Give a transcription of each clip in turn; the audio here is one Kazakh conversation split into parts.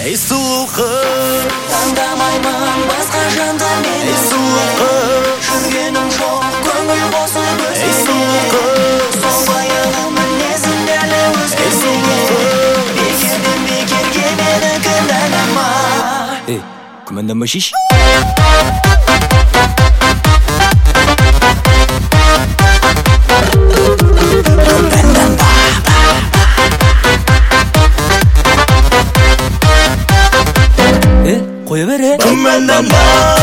Ей сұлу қыз, таңдамаймын басқа жанды мен. ей сұлу қыз, жүргенім жоқ көңіл қосып ей сұлу қыз, сол баяғы мінезің әлі өзгермеген. Бекерден бекерге мені кінәлама. ей, күмәнданба шеш. Қоя бере. Күмәнданба.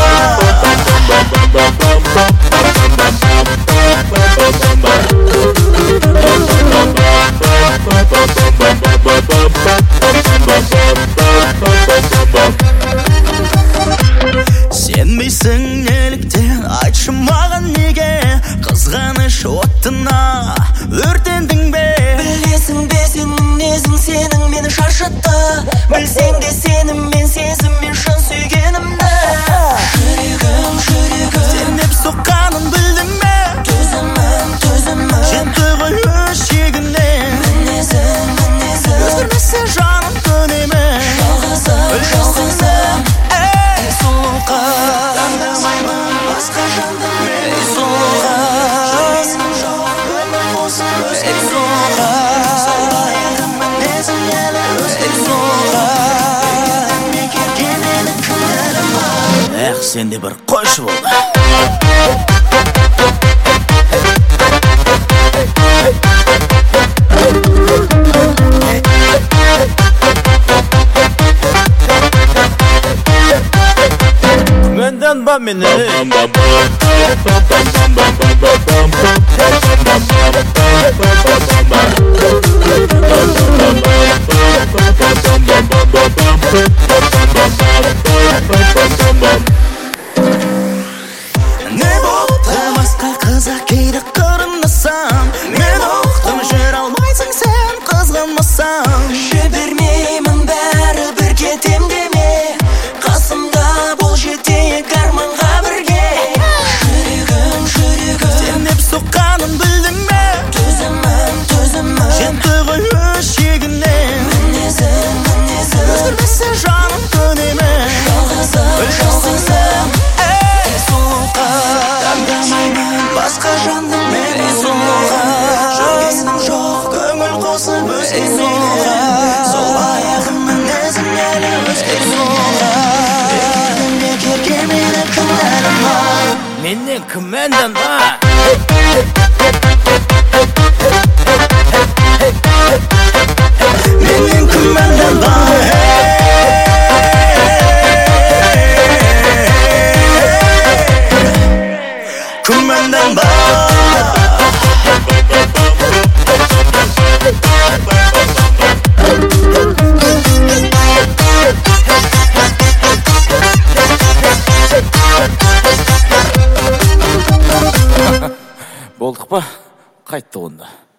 Сенбейсің неліктен, айтшы маған неге? Қызғаныш отына өртендің бе? Білесің бе сен мінезің сенің мені шаршатты. Білсең де сенім мен сезіммен шын сүйгенімді. Жүрегім Сен деп соққанын білдің бе? төзімім Жетті ғой өз шегіне. мінезің Өзгермесе жаным көнеме. жалғызым. Ей сұлу қыз, Таңдамаймын басқа жанды мен. ей сұлу қыз, жүргенім жоқ өмір қосып ей өзгермеген. сұлу қыз, сол баяғы мінезің әлі ей өзгермеген. сұлу қыз. Бекерге мені кінәлама. Эх, сен де бір қойшы болды. Күмәнданба мені. Не болды басқа қызға кейде қырындасам, мен ұқтым жүре алмайсың сен қызғанмасам. Жібермеймін бәрі бір кетем деме. Қасымда бол жетейік арманға бірге. Жүрегім Сен деп соққанын білдің бе? төзімім Жетті ғой өз шегіне. мінезің Өзгермесе жаным көнеме. жалғызым. Ей сұлу қыз, Таңдамаймын басқа жанды мен. ей сұлу қыз, жүргенім жоқ көңіл қосып ей сұлу өзгермеген. қыз, сол баяғы мінезің әлі өзгермеген. Бекерге мені кінәлама. менен күмәнданба. Менен күмәнданба. Күмәнданба. Болдық па? Қайтты онда.